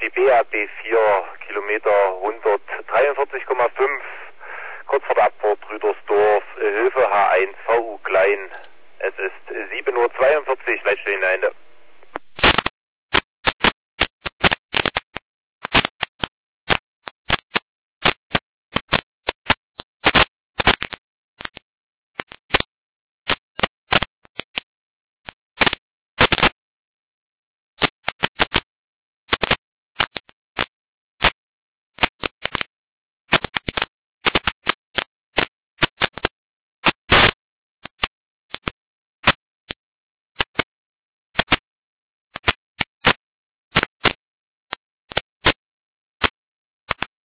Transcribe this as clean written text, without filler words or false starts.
die BAB 4, Kilometer 143,5, kurz vor der Abfahrt Rüdersdorf, Hilfe H1, VU Klein. Es ist 7:42 Uhr, Leitstelle Ende.